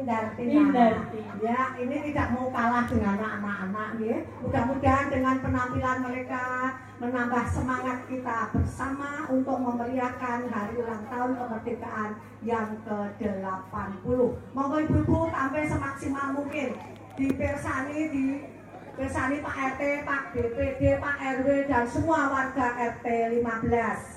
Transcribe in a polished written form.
Indarti. Ya, ini tidak mau kalah dengan anak-anak ya. Mudah-mudahan dengan penampilan mereka menambah semangat kita bersama untuk memeriahkan hari ulang tahun kemerdekaan yang ke-80. Monggo ibu-ibu tampil semaksimal mungkin. Dipersani Pak RT, Pak DPD, Pak RW dan semua warga RT 15.